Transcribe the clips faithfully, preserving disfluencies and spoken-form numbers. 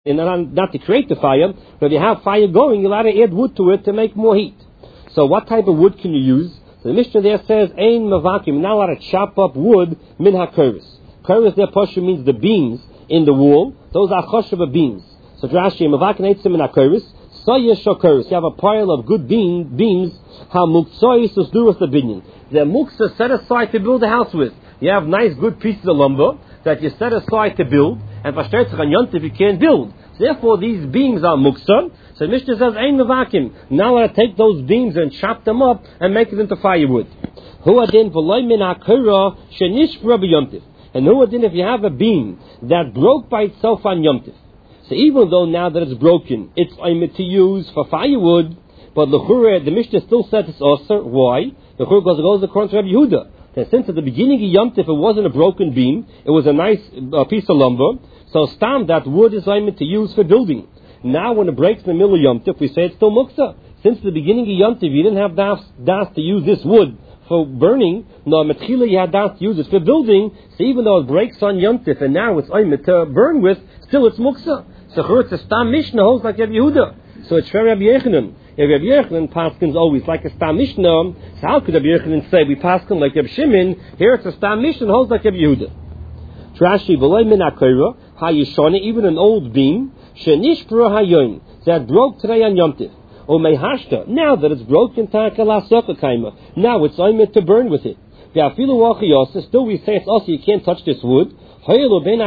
in not to create the fire, but if you have fire going, you're allowed to add wood to it to make more heat. So what type of wood can you use? So the Mishnah there says, Ein Mavakim, you're not allowed to chop up wood, min ha-keres. Keres there, Pasha, means the beams in the wall. Those are chosheva beams. So Rashi, Mavakim eitzim min ha-keres, soyesh ha-keres. You have a pile of good beam, beams, ha-mukzois usduras the binyan. They're muksa set aside to build a house with. You have nice, good pieces of lumber that you set aside to build, and versteht sich an Yontif you can't build. So therefore, these beams are muksa. So Mishnah says, Ein Mevakim. Now I take those beams and chop them up and make it into firewood. Hu adin v'loy min ha'kura shenishbra b'yontif. And hu adin, if you have a beam that broke by itself on Yontif. So even though now that it's broken, it's aimed to use for firewood, but l'chure, the Mishnah still says it's also. Why? L'chure goes, goes according to Rabbi Yehuda. That since at the beginning of Yom Tif it wasn't a broken beam, it was a nice uh, piece of lumber, so stam, that wood is aimed to use for building. Now when it breaks in the middle of Yom Tif, we say it's still muksa. Since the beginning of Yom Tif you didn't have das, das to use this wood for burning, no, metchila you had das to use it for building, so even though it breaks on Yom Tif and now it's aimed to burn with, still it's muksa. So it's a stam Mishnah holds like Rabbi Yehuda. So it's for Rabbi Yechanan. If Rabbi Yechanan paskins always like a stam Mishnah, so how could Rabbi Yechanan say we paskin like Rabbi Shimon? Here it's a stam Mishnah holds like Rabbi Yehuda. Trashi v'loy min ha'keira ha'yishana, even an old beam shenishbra ha'yoin that broke today on Yom Tif. Or mehashta, now that it's broken, taka la soka kaima. Now it's aimed to burn with it. V'afilu wachiyasa, still we say it's also you can't touch this wood. Since Ben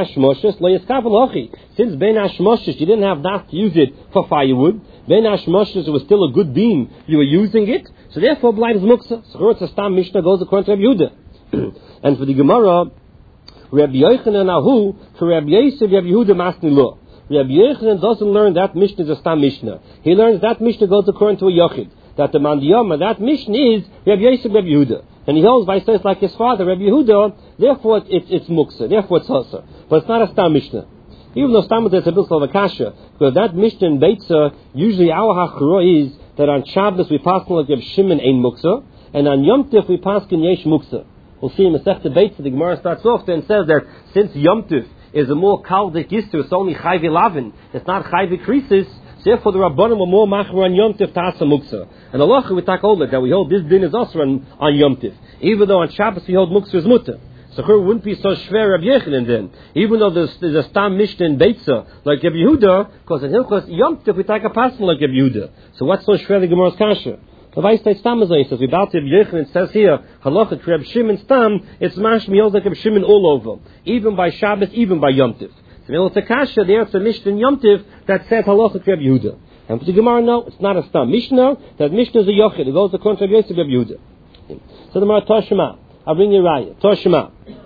Hashmoshes you didn't have that to use it for firewood, Ben Hashmoshes was still a good beam, you were using it, so therefore blind is muksa. So it's a stam Mishnah goes according to Rabbi Yehuda. And for the Gemara, Rabbi Yochanan ahu, for Rabbi Yosef, Rabbi Yehuda masni lo. Rabbi Yochanan doesn't learn that Mishnah is a stam Mishnah. He learns that Mishnah goes according to a Yochid. That the Mandiyama, that Mishnah is Rabbi Yosef, Rabbi Yehuda. And he holds by says like his father, Rabbi Yehuda, therefore it's, it's, it's muksa, therefore it's hasa. But it's not a stam Mishnah. Even though stam is a bit of a kasha, because that Mishnah in Beitza, usually our hachra is that on Shabbos we pass like Reb Shimon ein muksa, and on Yom Tif we pass in yesh muksa. We'll see in Masechta Beitza, the Gemara starts off there and says that since Yom Tif is a more kaldik yistu, it's only chayvi lavin, it's not chayvi krisis, therefore the Rabbanim were more machmer on Yom Tif ta'asa muksa. And Allah we talk older that we hold this din is also on, on Yom Tif. Even though on Shabbos we hold muksa is mutter. So it wouldn't be so shver Rabbi Yechanan then. Even though there's, there's a stam Mishnah in Beitza like Rabbi Yehuda, because in Hilchos Yom Tif we take a person like Rabbi Yehuda. So what's so shver the Gemara's kasha? The Vice Stam is says we about Rabbi Yechanan says here halacha Rabbi Shimon stam, it's mashmi holds like Rabbi Shimon all over, even by Shabbos, even by Yom Tif. So it's a kasha there. It's a Mishnah in Yom Tif that says halacha Rabbi Yehuda. And for the Gemara, no, it's not a stam Mishnah. That Mishnah is a yochid. It goes according to Rabbi Yosef, Rabbi Yehuda. So the Gemara Toshma, I'll bring you raya. Toshma,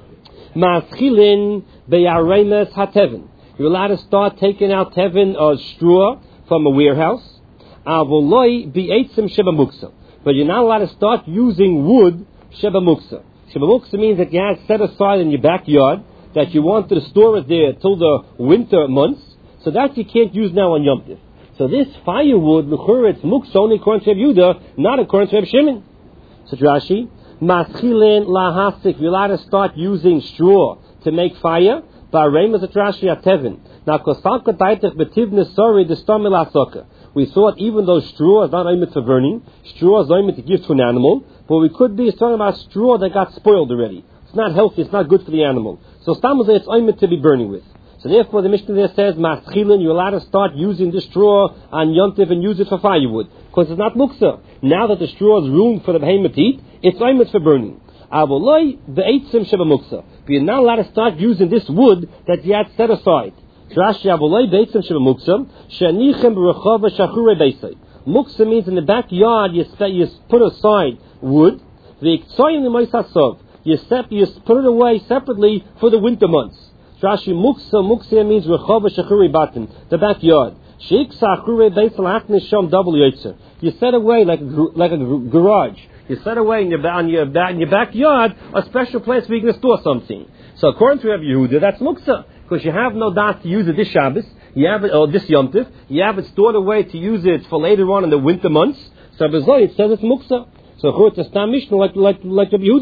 maschilin beyaremes hateven. You're allowed to start taking out teven or straw from a warehouse. Avoloi be'etzim sheba muksa. But you're not allowed to start using wood sheba muksa. Sheba muksa means that you have set aside in your backyard that you want to store it there till the winter months. So that you can't use now on Yom Tif. So this firewood, l'chura, it's muksa only according to Rabbi Yehuda, not according to Rabbi Shimon. So Rashi, maschilin lahasik, you're allowed to start using straw to make fire. Ba'areim is a Rashi atevin. Now, kosalka taitech betivne sorry the stomil asoka. We thought even though straw is not aimed for burning, straw is aimed to give to an animal, but we could be talking about straw that got spoiled already. It's not healthy, it's not good for the animal. So stamazah it's aimed to be burning with. So therefore the Mishnah there says, maschilin, you're allowed to start using the straw on Yom Tif and use it for firewood. Because it's not muksa. Now that the straw is room for the behemoth to eat, it's aimed for burning. Avoloi be'etzim sheba muksa. But you're not allowed to start using this wood that you had set aside. Rashi avoloi be'etzim sheba muksa, she'anichem b'rechava shachure beisai. Muksa means in the backyard you, spe- you put aside wood. V'iktsoyim l'moisasov. You, sep- you put it away separately for the winter months. Rashi muksa, muksa means rechava shachure batin, the backyard. Sheik sachure beisai achne shom double yotzer. You set away like a, like a garage. You set away in your, on your, in your backyard a special place where you can store something. So according to Rabbi Yehuda, that's muksa. Because you have no das to use it this Shabbos, you have it, or this Yom Tif, you have it stored away to use it for later on in the winter months. So Bezoi, it says it's muksa. So it's a stam Mishnah like, like, like Rabbi Yehuda.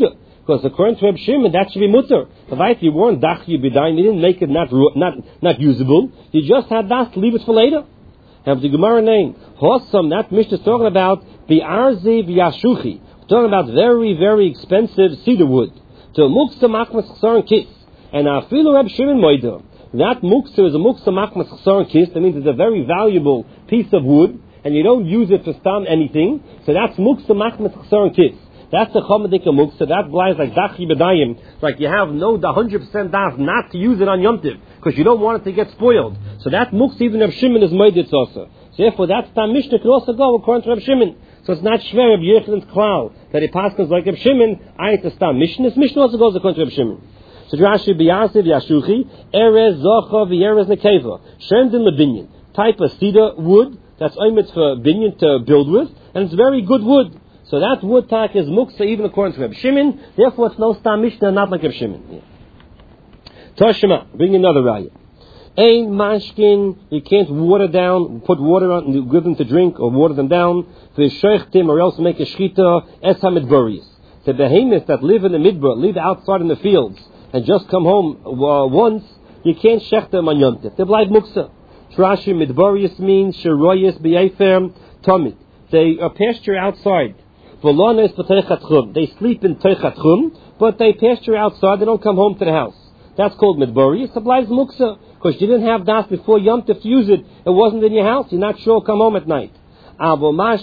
Because according to Reb Shimon, that should be mutter. If you weren't dachi b'dayin, you didn't make it not not not usable. You just had das to leave it for later. Have the Gemara name Hossam. That Mishnah is talking about the arzi v'yashuchi. Talking about very very expensive cedar wood. To muksa machmas chsaron kis. And afilu Reb Shimon moida. That muksa is a muksa machmas chsaron kis. That means it's a very valuable piece of wood, and you don't use it for stam anything. So that's muksa machmas chsaron kis. That's the chomadika muksa. That lies like dachi b'dayim. Like you have no one hundred percent das not to use it on Yom Tiv because you don't want it to get spoiled. So that muksa even Reb Shimon is moeditz also. So therefore that stam mishnah could also go according to Reb Shimon. So it's not shver of Yechan's klal that it passes like Reb Shimon. I to stam mishnah. This mishnah also goes according to Reb Shimon. So Rashi b'yasiv yashuchi erez zocha v'erez nekeva shemdin lebinyan, type of cedar wood that's oimet for binyan to build with, and it's very good wood. So that wood tak is muksa even according to Reb Shimon. Therefore, it's no stam mishnah, not like Reb Shimon. Yeah. Toshima, bring another raya. Ein mashkin, you can't water down, put water on, and give them to drink or water them down. V'sheichtim, or else make a shchita es hamidbaris. The behemoths that live in the midbar, live outside in the fields, and just come home uh, once, you can't shech them on Yom Tiv. They blind muksa. Trashi midbaris means sheroyes b'yefem tomit. They are pasture outside. They sleep in Teichat Chum, but they pasture outside, they don't come home to the house. That's called midbari. It's obliged muksa, because you didn't have das before Yom Tif to use it. It wasn't in your house. You're not sure come home at night. But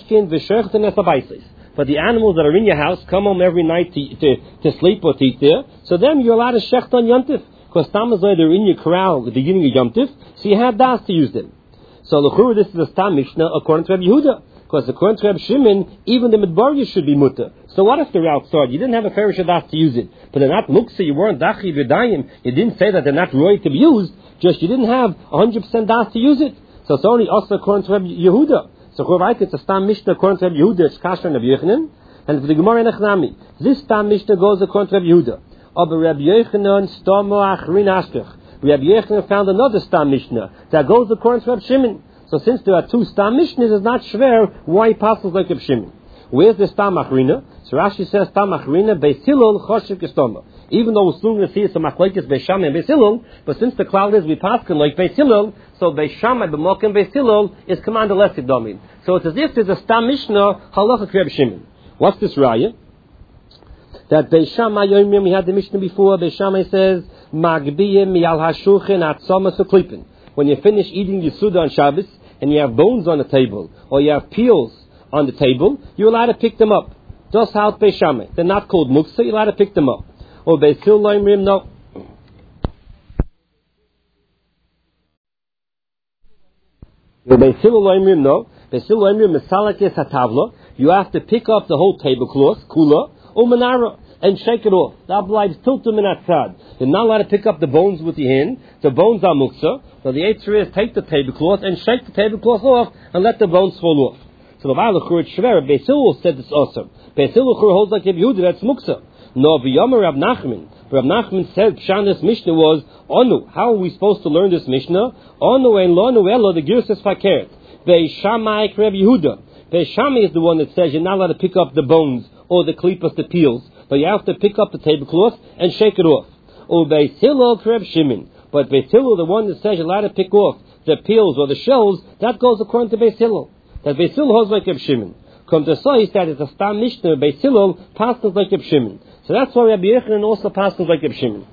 the animals that are in your house come home every night to, to, to sleep or to eat there. So then you're allowed to shecht on Yom Tif, because tamazai they're in your corral at the beginning of Yom Tif, so you have das to use them. So l'chura, this is a stam mishnah according to Rabbi Yehuda. Because according to Reb Shimon, even the midbaris should be mutter. So what if they're outside? You didn't have a ferish das to use it, but they're not muksa. You weren't dachi v'dayim. You didn't say that they're not roy to be used. Just you didn't have one hundred percent das to use it. So it's only also according to Reb Yehuda. So right, it's a stam mishnah according to Reb Yehuda. It's kasher and Reb Yochanan, and for the Gemara Nechnami, this stam mishnah goes according to Reb Yehuda. Aber Reb Yochanan stamo achrin ashkech. Reb Yochanan found another stam mishnah that goes according to Reb Shimon. So since there are two stam mishnahs, it's not shver why he passes like Reb Shimon. Where's the stam achrina? So Rashi says stam achrina beis Hillel choshev kestoma. Even though we're soon going to see it's a machlekes beis Shammai and beis Hillel, but since the cloud is we paskin like beis Hillel, so beis Shammai b'mokem beis Hillel is commanded less domin. So it's as if there's a stam mishnah halacha Reb Shimon. What's this raya? That beis Shammai yomim, we had the mishnah before. Beis Shammai says magbiyim mial hashulchin atzoma suklipen. When you finish eating your suda on Shabbos, and you have bones on the table, or you have peels on the table, you're allowed to pick them up. Just how Beis Shammai. They're not called muksa, you're allowed to pick them up. Or Beis Hillel loimrim, no. Or Beis Hillel loimrim, no. Beis Hillel loimrim, mesalakes hatavla. You have to pick up the whole tablecloth, kula, or manara, and shake it off. That obliges tiltum in atzad. You're not allowed to pick up the bones with your hand. The bones are muksa. So the answer is take the tablecloth and shake the tablecloth off and let the bones fall off. So the Ba'alachur Shver, Beis Hillel said this also. Beis Hillel holds like Reb Yehuda, that's muksa. No, v'yomer Rab Nachman. Rab Nachman said, Pshan, this Mishnah was, Onu. How are we supposed to learn this Mishnah? Onu and Lonu Elo, the Girses Fakert. Beis Shammai Reb Yehuda. Beis Shammai is the one that says you're not allowed to pick up the bones or the klipas, the peels, but you have to pick up the tablecloth and shake it off. Or Beis Hillel Reb Shimon. But Beis Hillel, the one that says you're allowed to pick off the peels or the shells, that goes according to Beis Hillel. That Beis Hillel holds like Reb Shimon. Come to say that it's a stam mishnah. Beis Hillel passes like Reb Shimon. So that's why Rabbi Yochanan also passes like Reb Shimon.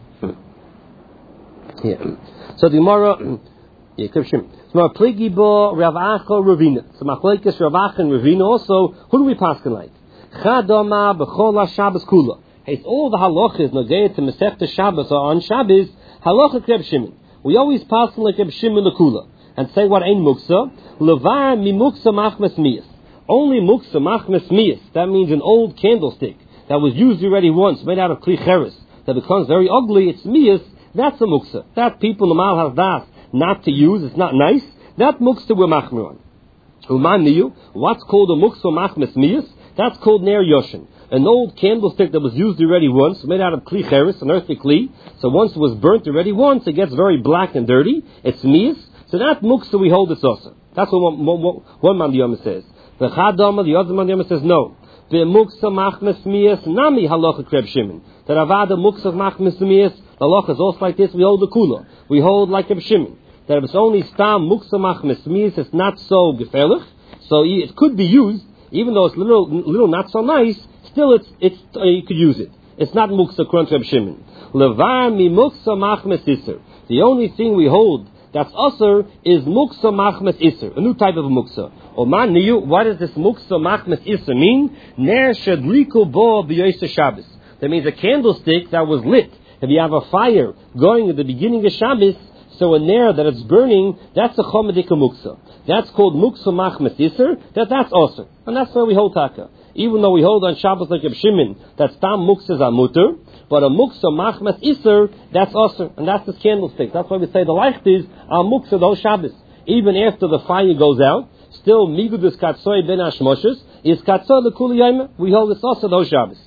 Yeah. So the Gemara, yeah, Reb Shimon. So Pligi bo Rav Acha Ravina. So Machlekes Rav Acha and Ravina also. Who do we pass like? Chadoma b'chol Shabbos kula. It's all the halachas nogei to Masechta Shabbos or on Shabbos. Halacha Reb Shimon. We always pass like Reb Shimon the kula and say what ain't muksa. Levar mi muksa machmas miyas. Only muksa machmas miyas. That means an old candlestick that was used already once, made out of kli cheres, that becomes very ugly. It's miyas. That's a muksa. That people normal have das not to use. It's not nice. That muksa we're machmer on. Umaniyu. What's called a muksa machmas miyas? That's called ner yoshin. An old candlestick that was used already once, made out of kli cheres, an earthly kli. So once it was burnt already once, it gets very black and dirty. It's miyas. So that muksa we hold it's also. That's what one, one, one mandiyama says. The chadama, the other mandiyama says no. Muksa machmas miyas nami halacha kreb Shimon. That avada muksa machmas miyas, the halacha is also like this, we hold the kula. We hold like Reb Shimon. That if it's only stam muksa machmas miyas, it's not so gefährlich. So it could be used, even though it's little, little not so nice, still it's, it's, uh, you could use it. It's not muksa according to Reb Shimon. Levar mi muksa machmas iser. The only thing we hold that's usher is muksa machmas iser, a new type of muksa. Oman niyu, what does this muksa machmas iser mean? Ner shadliku bo b'yoyse Shabbos. That means a candlestick that was lit. If you have a fire going at the beginning of Shabbos, so a ner that it's burning, that's a chomadika muksa. That's called muksa machmas iser, that that's usher. And that's why we hold taka. Even though we hold on Shabbos like Reb Shimon, that stam muksas are mutter, but a muksa machmas iser, that's usher, and that's the candlestick. That's why we say the leicht is al muksa those Shabbos. Even after the fire goes out, still migudus katsoy ben hashmoshes is katsoy lekuli yoma. We hold it's usher those Shabbos.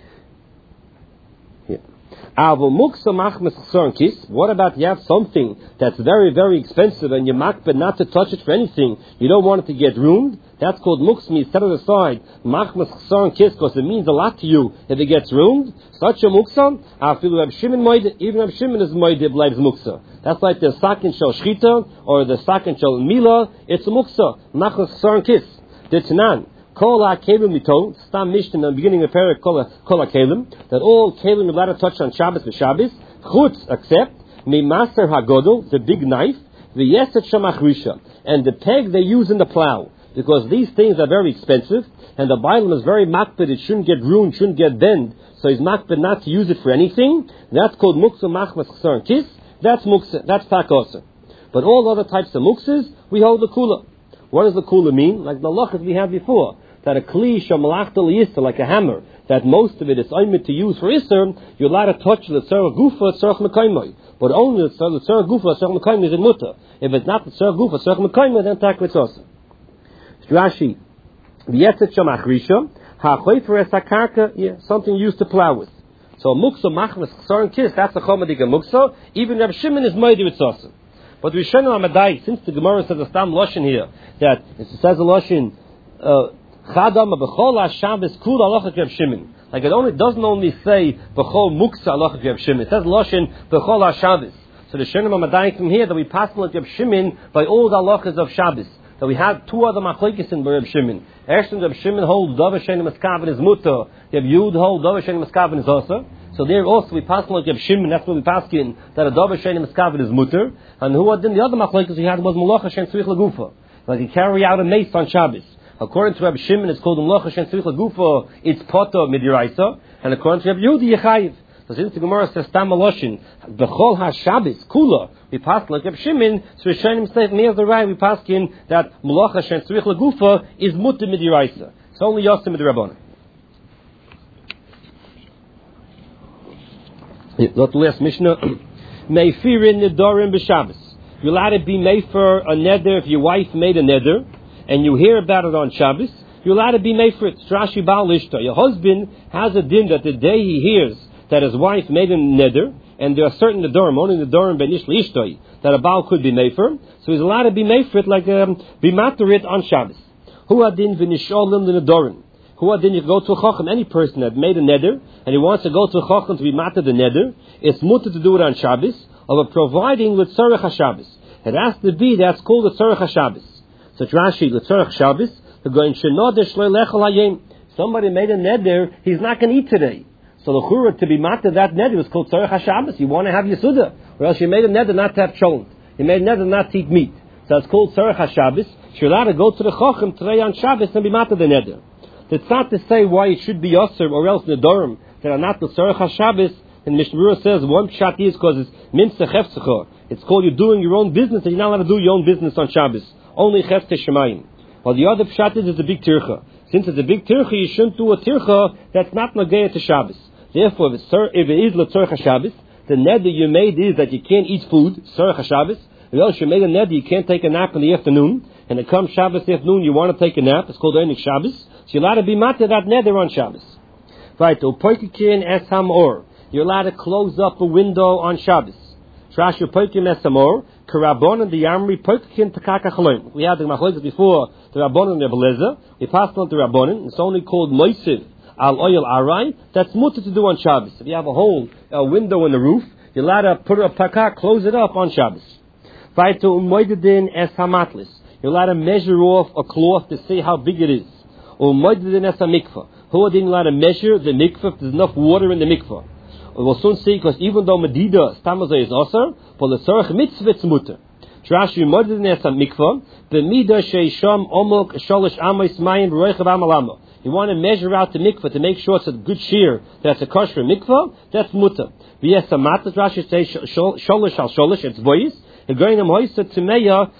Avo muksa machmas chsar kis. What about you have something that's very very expensive and you makbid not to touch it for anything? You don't want it to get ruined. That's called muksmi. Set it aside. Machmas chsar kis because it means a lot to you if it gets ruined. Such a muksa. Afilu Reb Shimon moide. Even Reb Shimon is moide bleibt muksa. That's like the sakin shel shchita or the sakin shel mila. It's a muksa. Machmas chsar kis. The tanan. Kol ha-kelim mito, stam mishnah in the beginning of Perek kol ha-kelim, that all kelim are allowed to touch on Shabbos for Shabbos, chutz, except, mi-maser ha-godol, the big knife, the-yeset shamachrisha, and the peg they use in the plow, because these things are very expensive, and the Bible is very makbid, it shouldn't get ruined, shouldn't get bent, so he's makbid not to use it for anything. That's called muksa machmas chsar kis, that's muksa, that's takosa. But all other types of muksas, we hold the kula. What does the kula mean? Like the halachas we had before. That a kli shamalachta liyisr, like a hammer, that most of it is oimid to use for isser, you're allowed to touch the tzarech gufa, tzarech mekaymai. But only the tzarech gufa, tzarech mekaymai is in mutter. If it's not the tzarech gufa, tzarech mekaymai, then tak mitzvah. Rashi, v'yetzet shamachrisha, ha'choyfer es hakarka, yeah, something used to plow with. So muksa machmas chsar kis, that's a chomadika muksa. Even Reb Shimon is moedi mitzvah. But we should know Amadai, since the Gemara says a stam loshin here, that it says a loshin, uh, Chadam b'chol ha-Shabbos kul halacha Reb Shimon. Like it only doesn't only say b'chol muksa halacha Reb Shimon. It says loshin b'chol ha-Shabbos. So the Shonim Amadai from here that we pass like Reb Shimon by all the halachas of Shabbos. That we have two other machlokes in Reb Shimon. Erstens Reb Shimon holds davar shenim maskaven is mutter. Reb Yud holds davar shenim maskaven is also. So there also we pass like Reb Shimon. That's what we pass in that a davar shenim maskaven is mutter. And who then the other machlokes we had was malacha shen tzrich legufa. Like you carry out a mace on Shabbos. According to Reb Shimon, it's called Umlocha Shen Tzrich Gufa. It's Poto Midiraisa, and according to Reb Yehudi Yechayiv. So since the Gemara says Tam Maloshin, Bechol HaShabbos Kula, we pass like Reb Shimon. So Rishonim say me as the right. We pass in that Umlocha Shen Tzrich Gufa is Mutter Midiraisa. It's only Yosim Midirabbanan. Not the last Mishnah. Meifirin Nedorim b'Shabbos. You're allowed to be Meifer a neder if your wife made a neder, and you hear about it on Shabbos, you're allowed to be made for it. Rashi Baal Ishta. Your husband has a din that the day he hears that his wife made a neder, and there are certain nedorim, only nedorim ben ishli ishtoi, that a Baal could be made for, so he's allowed to be made for it, like um, be materit on Shabbos. Hu adin v'nisholim the nedorim. Hu adin, you go to a chacham, any person that made a neder, and he wants to go to a chacham to be mater the neder, it's mutter to do it on Shabbos, of providing with tzarech HaShabbos. It has to be, that's called the tzarech HaShabbos. So Rashi, the tzarech Shabbos, the going shenoder shloi lechol hayom. Somebody made a neder, he's not going to eat today. So the chura to be matter that neder is called tzarech HaShabbos. You want to have yisuda, or else you made a neder not to have cholent. You made a neder not to eat meat. So it's called tzarech HaShabbos. You're allowed to go to the chacham today on Shabbos and be matter the neder. It's not to say why it should be yosser or else nedorim that are not the tzarech HaShabbos. And Mishnah Berurah says one pshat is because it's minsa chefzecha. It's called you're doing your own business, and you're not allowed to do your own business on Shabbos. Only chefte shemayim. While the other pshat is it's a big tircha. Since it's a big tircha, you shouldn't do a tircha that's not nageya to Shabbos. Therefore, if, if it is l'tzorech HaShabbos, the neder you made is that you can't eat food, tzorech HaShabbos. Or else you made a neder, you can't take a nap in the afternoon, and it comes Shabbos afternoon, you want to take a nap. It's called Einik Shabbos. So you're allowed to be matter that neder on Shabbos. Right, upoikikin es hamor. You're allowed to close up a window on Shabbos. Trash upoikim es hamor. Karabonon the Yamri Perkin Takaka Chaloim. We had the Machlokes before the Rabbonon and the Beleza. We passed on to Rabbonon. It's only called Moisiv Al Oyel Arai. That's mutter to do on Shabbos. If you have a hole, a window in the roof, you're allowed to put a pakak, close it up on Shabbos. Vayto Umoidedin Es Hamatlis. You're allowed to measure off a cloth to see how big it is. Umoidedin Es Hamikvah. Who didn't allow to measure the mikvah if there's enough water in the mikvah? We'll soon see, because even though Medida Stamazah is Osir, for the Tzarech Mitzvah it's mutter. Trashi Umoidedin Es Hamikvah. The Mida Sheisham Omok Sholish Amos Mayim Roichav Amalama. You want to measure out the mikvah to make sure it's a good shear, that's a kosher mikvah, that's mutter. V'yes Hamatas Rashi says Sholish Al Sholish, it's voice. It's Nogeya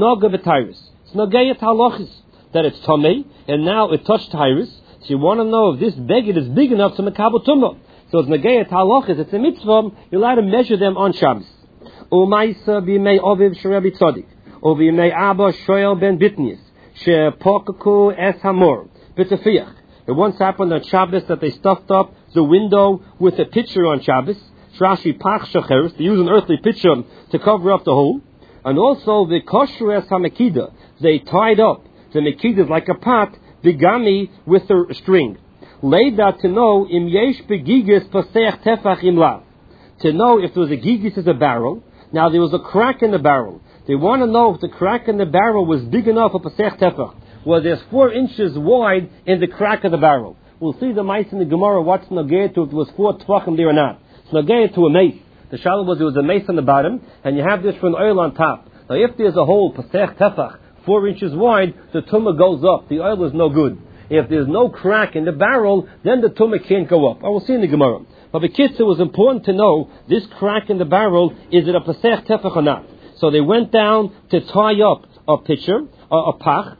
Talachis, that it's Tomei, and now it touched Tyrus. So you want to know if this beged is big enough to Makabel Tumah. So it's Nogeya Talachis, it's a mitzvah, you're allowed to measure them on Shabbos. Umaisa b'mei Oviv Sherebi Tzodik, or b'mei Abba Shoel ben Bitnius, Shepokaku es Hamor, B'tefiach. It once happened on Shabbos that they stuffed up the window with a pitcher on Shabbos. Rashi Pach Shacheres, they use an earthly pitcher to cover up the hole. And also the Kosher es HaMekida, they tied up the Mekida like a pot, the Gami with a string. Laid out to know im yesh begigis pasech tefach im lav. To know if there was a gigis as a barrel. Now there was a crack in the barrel. They want to know if the crack in the barrel was big enough for pasech tefach. Well, there's four inches wide in the crack of the barrel. We'll see the mice in the Gemara what's nogeh to if it was four tvachim there or not. It's nogeh to a mace. The shalom was there was a mace on the bottom, and you have this for an oil on top. Now, if there's a hole pasech tefach four inches wide, the tumah goes up. The oil is no good. If there's no crack in the barrel, then the tumah can't go up. I will see in the Gemara. But the kids, it was important to know this crack in the barrel, is it a pasech tefach or not? So they went down to tie up a pitcher, a, a pach.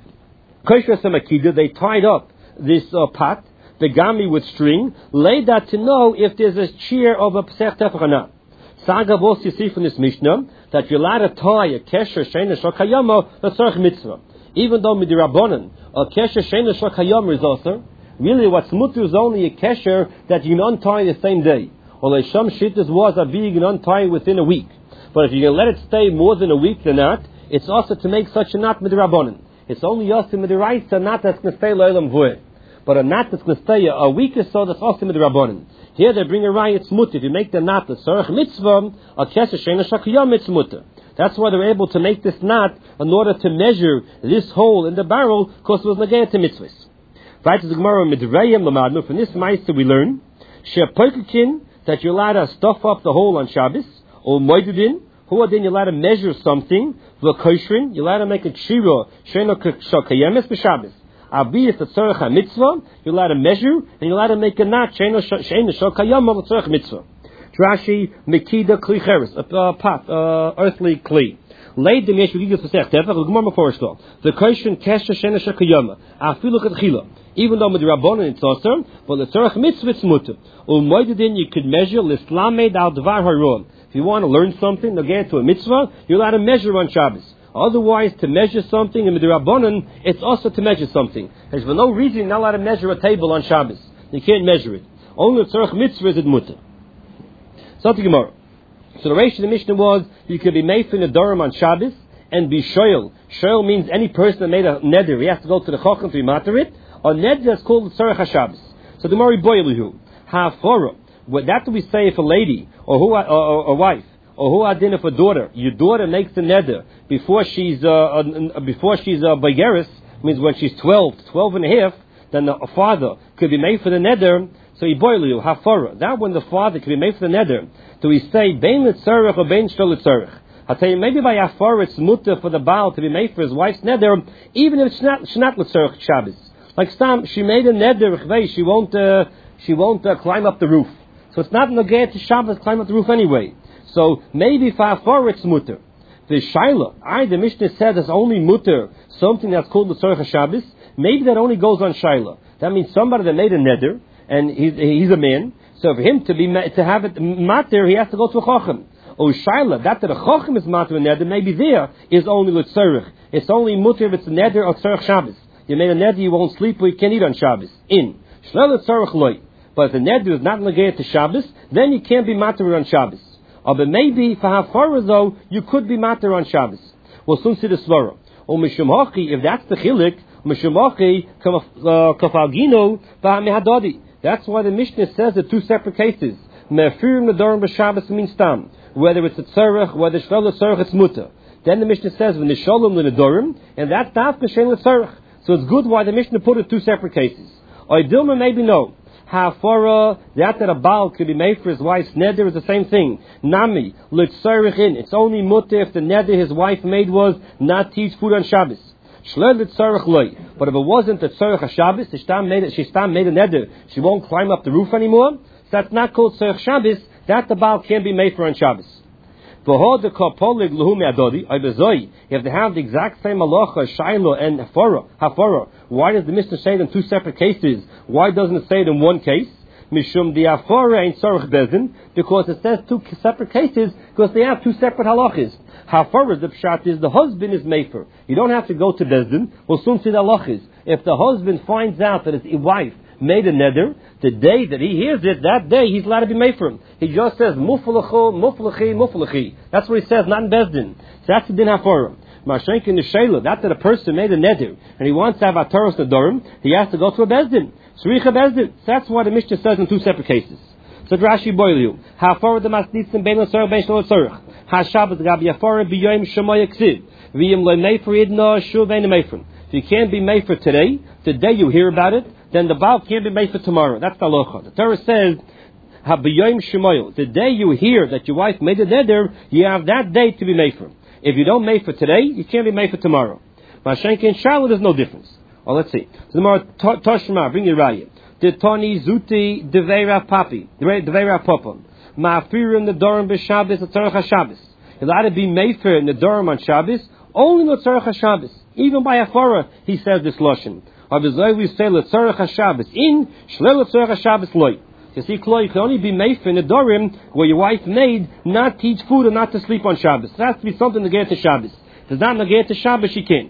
They tied up this uh, pot, the gami with string, laid that to know if there's a shear of a pesach tefach or not. Saga Bos, you see from this Mishnah that you're allowed to tie a kesher sheina shel kayama l'tzarech mitzvah. Even though midirabbanan a kesher sheina shel kayama is also really what's mutter is only a kesher that you can untie the same day. Or some shittas was a you can untie within a week. But if you can let it stay more than a week than that, it's also to make such a knot midirabbanan. It's only yosim midiraisa, not that's going to stay loylam void. But a knot that's going to stay a week or so, that's also midirabbanan. Here they bring a raya, it's mutter. If you make the knot the tzarech mitzvah, a kesher sheina shakiyam, it's mutter. That's why they're able to make this knot in order to measure this hole in the barrel, because it was negayah to mitzvahs. Right to the Gemara midrayim lamadnu. From this ma'aser we learn she'apoikikin, that you're allowed to stuff up the hole on Shabbos, or moedudin. Who are then you're allowed to measure something, v'koshrin, you're allowed to make a kshira, sheino shakayemes b'Shabbos. Abi is the tzarech ha-mitzvah, you're allowed to measure, and you're allowed to make a knot, sheino shakayama l'tzarech mitzvah. Drashi, mekida kli cheres, a pot, uh, earthly kli. Laid the mesh v'gigas v'sech tefach, the Gemara Meforshto. The koshrin kesha sheino shakayama, afilu k'tchila. Even though midrabanan it's also, but the tzarech mitzvah it's mutter. U'moidedin you could measure l'slamed al dvar haron. If you want to learn something, to get to a mitzvah, you're allowed to measure on Shabbos. Otherwise, to measure something in midrabanan, it's also to measure something. There's for no reason you're not allowed to measure a table on Shabbos. You can't measure it. Only the tzarech mitzvah is it mutter. So the Gemara. So the ratio of the Mishnah was you could be made for Nedarim on Shabbos and be shoyel. Shoyel means any person that made a neder, he has to go to the chacham to be matter it. A neder is called tzarech haShabbos. So the Gemara boiluhu ha'afora. What that we say if a lady or who or, or a wife or who had dinner for daughter, your daughter makes the neder before she's uh, uh, before she's a uh, baigeris, means when she's twelve, twelve and a half, then a father could be made for the neder. So he boil you hafara. That when the father could be made for the neder, do we say bein litzarech or bein shlo litzarech? I'll tell you, maybe by hafara it's mutter for the baal to be made for his wife's neder, even if it's not it's not litzarech Shabbos. Like Stam, she made a neder, she won't uh, she won't uh, climb up the roof. So it's not nogeh to Shabbos, climb up the roof anyway. So maybe for hafara it's mutter. The shaila, I the Mishnah said it's only mutter, something that's called the tzarech Shabbos. Maybe that only goes on shaila. That means somebody that made a neder, and he's, he's a man. So for him to be to have it matter, he has to go to a chacham. Oh shaila, that that a chacham is matter and neder, maybe there is only the tzarech. It's only mutter if it's a neder or tzarech Shabbos. You made a neder, you won't sleep or you can't eat on Shabbos. In shleil tzarech loy. But if the neder is not negayah to Shabbos, then you can't be matter on Shabbos. But maybe for hafara though, you could be matter on Shabbos. We'll soon see the svara. Or mishum hachi, if that's the chilik, mishum hachi kafalgino b'hamehadadi. That's why the Mishnah says the two separate cases. Mefirim nedarim b'Shabbos means tam. Whether it's a tzarech, whether it's shlomo tzarech, it's mutter. Then the Mishnah says when the shalom l'nedarim, and that's dafka shein l'tzarech. So it's good why the Mishnah put it two separate cases. Or Dilma maybe no. Hafara, that that a Baal could be made for his wife's neder is the same thing. Nami, l'tzarech, it's only mutter if the neder his wife made was not teach food on Shabbos. Shlel l'tzarech loy. But if it wasn't the tzarech of Shabbos, she stam made she stam made a neder, she won't climb up the roof anymore. So that's not called tzarech Shabbos. That the Baal can't be made for on Shabbos. If they have the exact same halacha, Shaila and Hafara, Hafara, why does the Mishnah say it in two separate cases? Why doesn't it say it in one case? Mishum the Hafara ain't Sarach Bezin, because it says two separate cases, because they have two separate halachas. Hafara, the pshat is the husband is mefer. You don't have to go to Bezdin. We'll soon see the halachas. If the husband finds out that his wife made a neder, the day that he hears it, that day he's allowed to be made for him. He just says muflacho, muflachi, muflachi. That's what he says, not in Bezdin. So that's the din haforim. Mashenk in the Shayla, that that a person made a neder and he wants to have a Taurus Nedarim, he has to go to a Bezdin. Sricha Bezdin. So that's why the Mishnah says in two separate cases. So Rashi boilu. Hafar the masnitzim bein l'tzarech bein shlo l'tzarech. Hashabbat gabi hafar b'yoyim shemoy ksiv. V'yim lo mefer idna shuv bein meferim. If you can't be made for today, the day you hear about it, then the Baal can't be made for tomorrow. That's the halacha. The Torah says, "Habiyoyim shemoyel." The day you hear that your wife made a neder, you have that day to be made for. If you don't make for today, you can't be made for tomorrow. Mashenke and Charlotte, there's no difference. Well, let's see. So the more Toshma, bring your raya. The Toni Zuti Devera Papi, Devera Papa. Ma'afirim the Dorim b'Shabbos the Tzarech HaShabbos. It ought to be made for in the Dorim on Shabbos, only the Tzarech HaShabbos. Even by Hafara, he says this lashon. Avizay we say l'tzarech haShabbos in shlel l'tzarech haShabbos loy. You see, Chloe can only be made for in the Dorim where your wife made not to eat food or not to sleep on Shabbos. It has to be something to get to Shabbos. If it's not to get to Shabbos, she can't.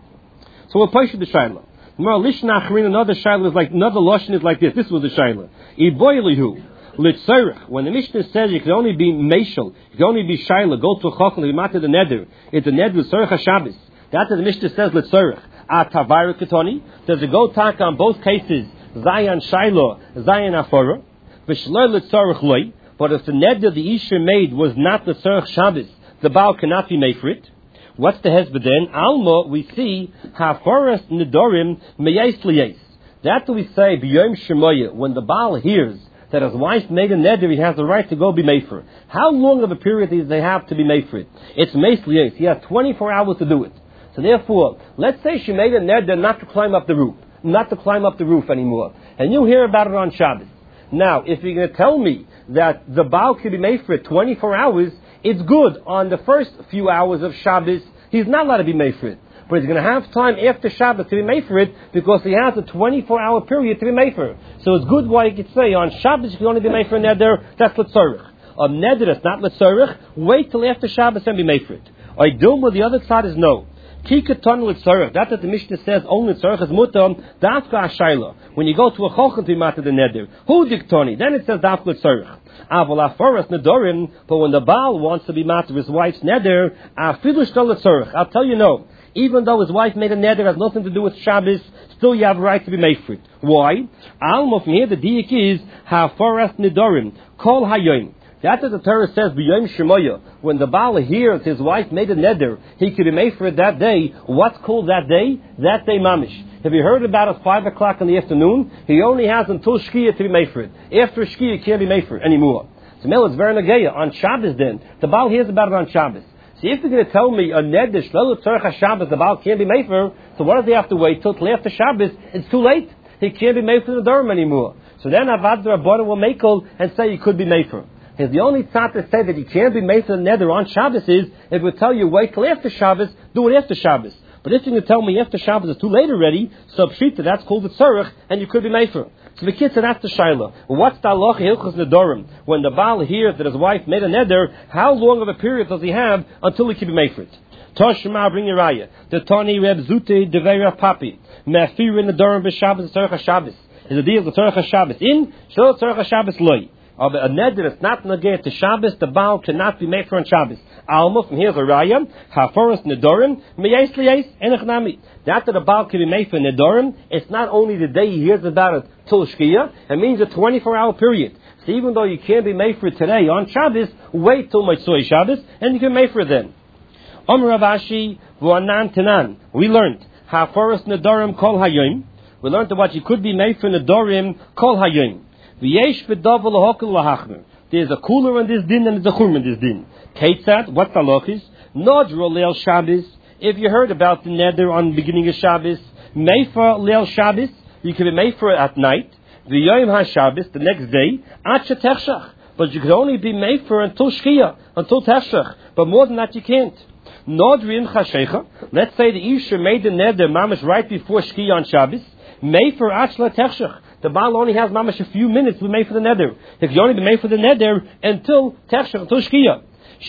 So we'll push the Shaila. More Lishna Acharin, another Shaila is like another lashon is like this. This was the Shaila. Iboylihu l'tzarech. When the Mishnah says you can only be meshal, you can only be Shaila, go to a chacham, you matter the neder. It's a neder l'tzarech haShabbos. That's what the Mishnah says l'tzarech. Atavayra Ketoni. Does it go talk on both cases? Zayan Shiloh, Zayan Afara. V'shloi l'tzarech loy. But if the neder the Isha made was not the tzarech Shabbos, the Baal cannot be made for it. What's the hezbollah then? Alma, we see Hafaras Nedorim meyes liyes. That's what we say b'yom shemoyah. When the Baal hears that his wife made a neder, he has the right to go be made for it. How long of a period do they have to be made for it? It's meyes liyes. He has twenty-four hours to do it. So therefore, let's say she made a neder not to climb up the roof, not to climb up the roof anymore, and you hear about it on Shabbos. Now, if you're going to tell me that the Baal could be made for it twenty-four hours, it's good. On the first few hours of Shabbos, he's not allowed to be made for it. But he's going to have time after Shabbos to be made for it because he has a twenty-four hour period to be made for it. So it's good why you could say on Shabbos you can only be made for a neder, that's l'tzarech. A neder that's not l'tzarech, wait till after Shabbos and be made for it. I do with the other side is no. Kikaton l'tzarech. That's what the Mishnah says. Only l'tzarech is mutam. Dafka ashayla. When you go to a chochem to be matter the neder, who diktoni? Then it says dafka l'tzarech. Aval aforas nedorim. But when the Baal wants to be matter his wife's neder, afilu shtal l'tzarech. I'll tell you no. Even though his wife made a neder, has nothing to do with Shabbos, still you have a right to be made for it. Why? Alma from here the diak is haforas nedorim. Kol hayoim. That's what the Torah says, b'yom shemoyah. When the Baal hears his wife made a neder, he could be made for it that day. What's called that day? That day mamish. Have you heard about it at five o'clock in the afternoon? He only has until Shkia to be made for it. After Shkia, he can't be made for it anymore. So Mel, it's very nageya. On Shabbos then, the Baal hears about it on Shabbos. See, if you're going to tell me a neder, shlel l'tzarech haShabbos, the Baal can't be made for, so what does he have to wait till after Shabbos? It's too late. He can't be made for the Durham anymore. So then Avad Rabbanan will make all and say he could be made for. Because the only tzad to say that you can't be made for the neder on Shabbos is, it would tell you wait till after Shabbos, do it after Shabbos. But if you're going to tell me after Shabbos is too late already, so pshita, that's called the tzarech, and you could be made for. So the kid said that's the shaila. Well, what's the halacha hilchos nedorim? When the Baal hears that his wife made a neder, how long of a period does he have until he can be made for it? Toshma, bring your raya. The Tani Reb Zute Devera Papi. Me'afirin nedorim b'Shabbos tzarech haShabbos. Is the deal the tzarech haShabbos in? Shlo tzarech haShabbos loy. Of a neder that's not negate to Shabbos, the Baal cannot be made for on Shabbos. Alma, from here's a raya, haforos nedorim, meyes liyes, enechnami. That that the Baal can be made for nedorim, it's not only the day he hears about it till Shkia, it means a twenty-four hour period. So even though you can't be made for it today on Shabbos, wait till Motzei Shabbos, and you can make for it then. Om Rav Ashi, v'anan tenan. We learned, haforos nedorim kol hayom. We learned that what you could be made for nedorim kol hayom. V'yesh v'dav l'hokul l'hachmer. There's a cooler in this din and there's a chum in this din. Ketzat, what the loch is? Nodro leil Shabbos. If you heard about the neder on the beginning of Shabbos, Mefer leil Shabbos, you can be made for it at night. V'yoyim ha-Shabbos, the next day, at shetechshach. But you could only be made for until Shkia, until Teshach. But more than that you can't. Nodrim chashecha. Let's say the Isha made the neder mamash right before Shkia on Shabbos. Mefer at teshach. The Baal only has mamash a few minutes to be made for the neder. If you only be made for the neder until Teshach, until Shkia.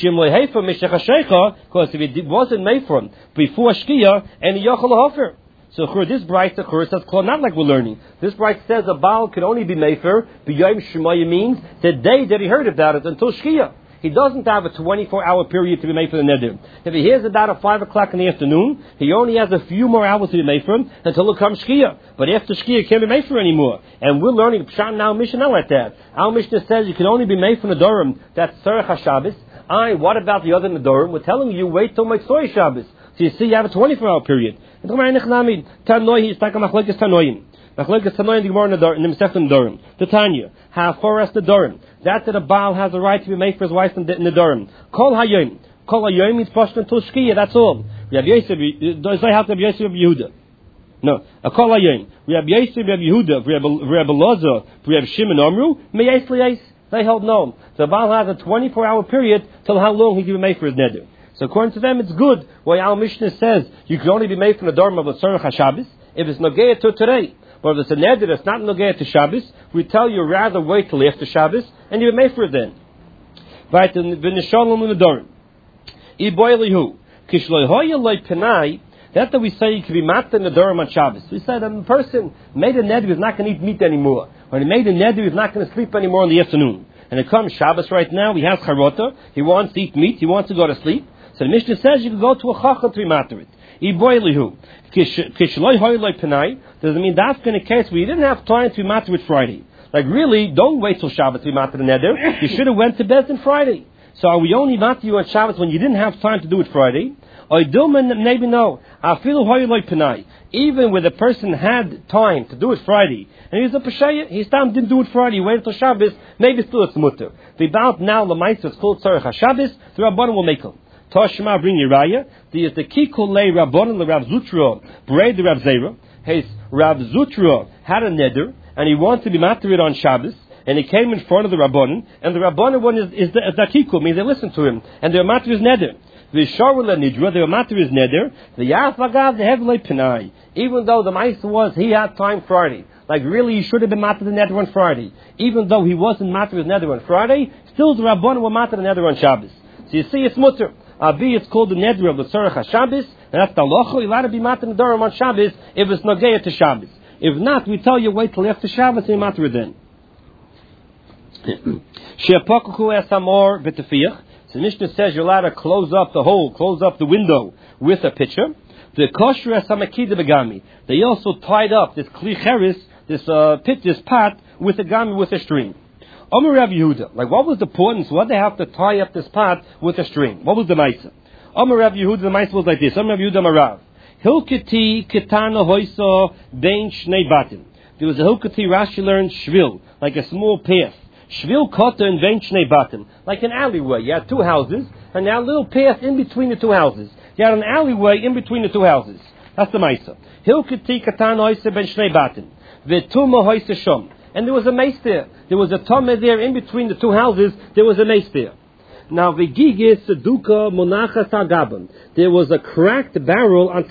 Because if it wasn't made for him before Shkia, and Yochel Hofer. So this bright occurs says not like we're learning. This bright says a Baal could only be made for B'yom Shemaya means the day that he heard about it until Shkia. He doesn't have a twenty-four hour period to be made for the neder. If he hears about it five o'clock in the afternoon, he only has a few more hours to be made for him until it comes Shkia. But after Shkia, it can't be made for anymore. And we're learning Pshat now Mishnah not like that. Our Mishnah says you can only be made for Nedorim. That's Tzarech HaShabbos. I, what about the other Nedorim? We're telling you, wait till Motzei Shabbos. So you see, you have a twenty-four hour period. Tanoi, it's like a machlekes Tanoim. Machlekes Tanoim, the Gemara in the Masechta Nedorim. The Tanya, ha-foras Nedorim. That that a Baal has a right to be made for his wife in Nedorim. Kol hayom. Kol hayom means pushed until Shkia, that's all. Rabbi Yosef, does I have to Rabbi Yosef Rabbi Yehuda? No. A kol hayom. Rabbi Yosef Rabbi Yehuda, Rabbi Loza, Rabbi Shimon Omru, meyes liyes. They held no. So Baal has a twenty-four hour period till how long he can be made for his neder. So according to them, it's good. Why our Mishnah says you can only be made from the Nedorim of a Tzarech HaShabbos if it's Nogea to today. But if it's a neder that's not Nogea to Shabbos, we tell you rather wait till after Shabbos and you be made for it then. Right? The Nishalom Nedorim. Iboilihu. Kishloi hoya loy penai. That that we say you can be matzah Nedorim on Shabbos. We said that a person made a neder, he's not going to eat meat anymore. When he made a neder, he's not going to sleep anymore in the afternoon. And it comes Shabbos right now, he has charota, he wants to eat meat, he wants to go to sleep. So the Mishnah says you can go to a chacham to be matter it. Iboilihu. Kishloi hoya loy penai. Doesn't mean that's going to case where you didn't have time to be matter it Friday. Like really, don't wait till Shabbos to be matter the neder. You should have went to bed on Friday. So are we only matter you on Shabbos when you didn't have time to do it Friday? Or maybe no. Even where the person had time to do it Friday, and he's a Peshaya, he didn't do it Friday, he waited till Shabbos, maybe still it's mutter. The about now, the Maisa is called Tzarech HaShabbos, the Rabbanon will make him. Toshma bring Yeraya, the is the Kikulei Rabbanon, the Rav Zutra, Berei the Rav Zera. His Rav Zutra had a neder, and he wanted to be matter it on Shabbos, and he came in front of the Rabbanon, and the Rabbanon one is, is the, is the Kikul, means they listen to him, and their matter is neder. The Sharula Nidra, the matter is neder. The Yafagav, the Heavlei Penai. Even though the Maisa was, he had time Friday. Like really, he should have been matter the neder on Friday. Even though he wasn't matter his neder on Friday, still the Rabbanon were matter the neder on Shabbos. So you see, it's mutter. Abi, it's called the neder of the Tzarech HaShabbos, and that's the locho. You allowed to be matter the neder on Shabbos if it's Nogea to Shabbos. If not, we tell you wait till after Shabbos and matter it then. She'apokuku esamor b'tefiach. The Mishnah says you're allowed to close up the hole, close up the window with a pitcher. The kosher esamakida begami. They also tied up this kli cheres, this uh, pit, this pot with a gami with a string. Omer Rav Yehuda. Like what was the importance? Why they have to tie up this pot with a string? What was the ma'isa? Omer Rav Yehuda. The ma'isa was like this. Omer Rav Yehuda Marav. Hilketi ketana hoisa bein shnei batim. There was a hilketi Rashi learned shvil, like a small path. Shvil kota and vein shnei batim, like an alleyway. You had two houses, and now a little path in between the two houses. You had an alleyway in between the two houses. That's the ma'isa. Hilketi katan hoisa ben shnei batim, v'tuma hoisa shom. And there was a mace there. There was a tumah there in between the two houses. There was a mace there. Now v'gigis seduka monachas tagabim. There was a cracked barrel on